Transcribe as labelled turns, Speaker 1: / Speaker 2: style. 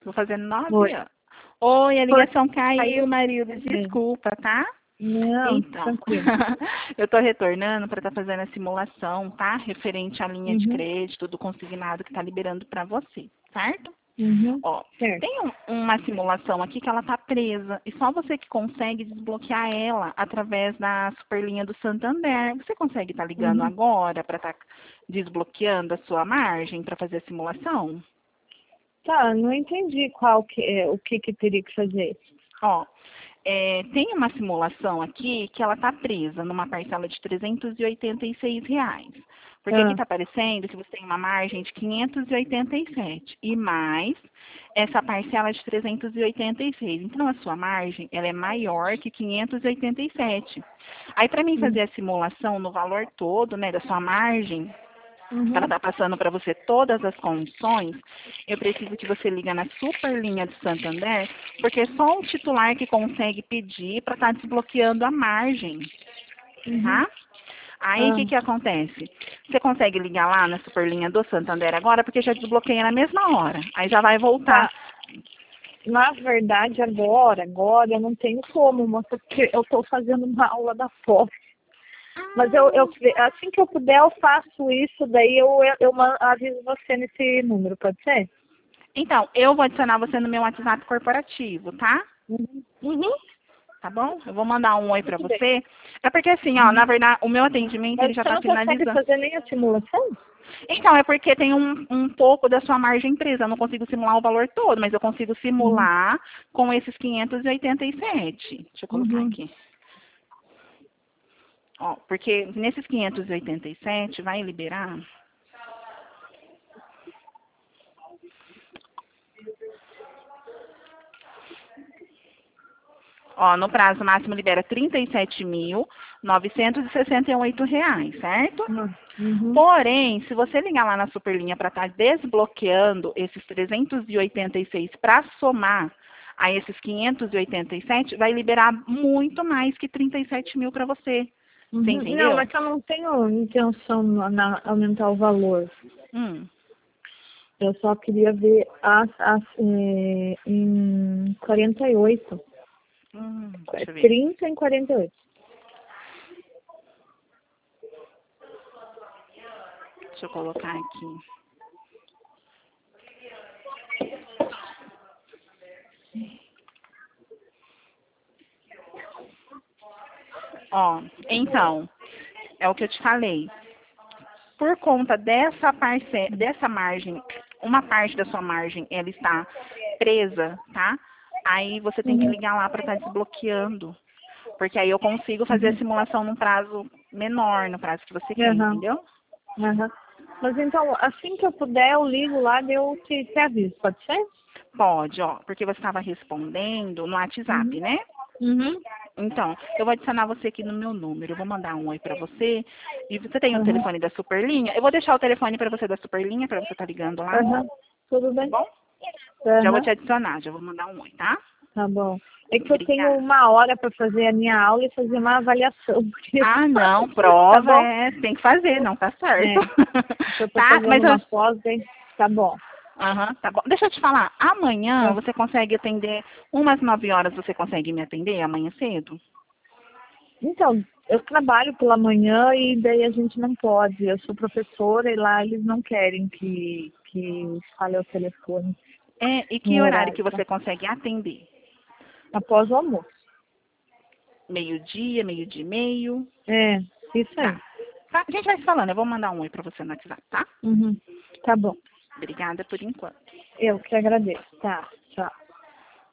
Speaker 1: Vou fazer 9
Speaker 2: Oi.
Speaker 1: anos. Oi, a
Speaker 2: Foi.
Speaker 1: ligação caiu,
Speaker 2: Caiu.
Speaker 1: Marilda. Desculpa, tá?
Speaker 2: Não,
Speaker 1: Então,
Speaker 2: tranquilo.
Speaker 1: eu estou retornando para estar fazendo a simulação, tá? Referente à linha de
Speaker 2: Uhum.
Speaker 1: crédito do consignado que está liberando para você, certo?
Speaker 2: Uhum.
Speaker 1: Ó,
Speaker 2: Certo.
Speaker 1: tem uma simulação aqui que ela tá presa e só você que consegue desbloquear ela através da Superlinha do Santander. Você consegue estar ligando
Speaker 2: Uhum.
Speaker 1: agora para estar desbloqueando a sua margem para fazer a simulação?
Speaker 2: Tá, não entendi qual que é, o que teria que fazer.
Speaker 1: Ó, tem uma simulação aqui que ela está presa numa parcela de R$ 386. Porque aqui
Speaker 2: Ah.
Speaker 1: está aparecendo que você tem uma margem de 587 e mais essa parcela de 386. Então, a sua margem ela é maior que 587. Aí, para mim fazer a simulação no valor todo, né, da sua margem, ela
Speaker 2: Uhum.
Speaker 1: está passando para você todas as condições, eu preciso que você liga na Superlinha do Santander, porque é só o titular que consegue pedir para estar desbloqueando a margem,
Speaker 2: Uhum.
Speaker 1: tá? Aí, o
Speaker 2: Ah.
Speaker 1: que acontece? Você consegue ligar lá na Superlinha do Santander agora, porque já desbloqueia na mesma hora. Aí já vai voltar.
Speaker 2: Tá. Na verdade, agora eu não tenho como, moça, porque eu estou fazendo uma aula da pós. Mas assim que eu puder, eu faço isso, daí eu aviso você nesse número, pode ser?
Speaker 1: Então, eu vou adicionar você no meu WhatsApp corporativo, tá?
Speaker 2: Uhum. Uhum.
Speaker 1: Tá bom? Eu vou mandar um oi pra
Speaker 2: Tudo bem.
Speaker 1: você. É porque assim, ó, na verdade, o meu atendimento ele
Speaker 2: Mas
Speaker 1: já
Speaker 2: você
Speaker 1: tá
Speaker 2: não consegue
Speaker 1: finalizando.
Speaker 2: fazer nem a simulação?
Speaker 1: Então, é porque tem um pouco da sua margem presa. Eu não consigo simular o valor todo, mas eu consigo
Speaker 2: Uhum.
Speaker 1: simular com esses 587. Deixa eu colocar
Speaker 2: Uhum.
Speaker 1: aqui. Ó, porque nesses 587 vai liberar. Ó, no prazo máximo libera R$ 37.968, certo?
Speaker 2: Uhum.
Speaker 1: Porém, se você ligar lá na Superlinha para estar desbloqueando esses 386 para somar a esses 587, vai liberar muito mais que 37 mil para você. Você
Speaker 2: Uhum. Não,
Speaker 1: entendeu?
Speaker 2: mas eu não tenho intenção na aumentar o valor.
Speaker 1: Hum,
Speaker 2: Eu só queria ver em 48.
Speaker 1: deixa eu ver.
Speaker 2: 30 em 48.
Speaker 1: Deixa eu colocar aqui. Ó, então, é o que eu te falei. Por conta dessa margem, uma parte da sua margem, ela está presa, tá? Aí você tem que
Speaker 2: Uhum.
Speaker 1: ligar lá para estar desbloqueando. Porque aí eu consigo fazer a
Speaker 2: Uhum.
Speaker 1: simulação num prazo menor, no prazo que você quer,
Speaker 2: Aham.
Speaker 1: entendeu?
Speaker 2: Aham. Mas então, assim que eu puder, eu ligo lá e eu te aviso, pode ser?
Speaker 1: Pode, ó, porque você estava respondendo no WhatsApp,
Speaker 2: Uhum.
Speaker 1: né?
Speaker 2: Uhum.
Speaker 1: Então, eu vou adicionar você aqui no meu número. Eu vou mandar um oi para você. E você tem o
Speaker 2: Uhum.
Speaker 1: telefone da Superlinha? Eu vou deixar o telefone para você da Superlinha, para você estar ligando lá,
Speaker 2: Aham. Tudo
Speaker 1: tá
Speaker 2: bem?
Speaker 1: bom? Já vou
Speaker 2: Aham.
Speaker 1: te adicionar, já vou mandar um oi, tá?
Speaker 2: Tá bom. É que eu tenho
Speaker 1: Obrigada.
Speaker 2: 1 hora para fazer a minha aula e fazer uma avaliação. Por isso.
Speaker 1: Ah, não,
Speaker 2: Tá
Speaker 1: prova
Speaker 2: bom?
Speaker 1: tem que fazer, não tá certo.
Speaker 2: É. Que eu tô
Speaker 1: Tá?
Speaker 2: fazendo
Speaker 1: Mas
Speaker 2: uma pós, hein? Tá bom.
Speaker 1: aham, tá bom. Deixa eu te falar, amanhã
Speaker 2: Ah.
Speaker 1: você consegue atender, umas 9 horas você consegue me atender amanhã cedo?
Speaker 2: Então, eu trabalho pela manhã e daí a gente não pode. Eu sou professora e lá eles não querem que fale ao telefone
Speaker 1: É, e
Speaker 2: no
Speaker 1: que horário
Speaker 2: horário,
Speaker 1: que
Speaker 2: tá?
Speaker 1: você consegue atender?
Speaker 2: Após o almoço.
Speaker 1: Meio-dia, meio-dia e meio?
Speaker 2: É, isso aí.
Speaker 1: Tá. Tá, a gente vai se falando, eu vou mandar um oi pra você no WhatsApp, tá?
Speaker 2: Uhum. Tá bom.
Speaker 1: Obrigada por enquanto.
Speaker 2: Eu que agradeço. Tá.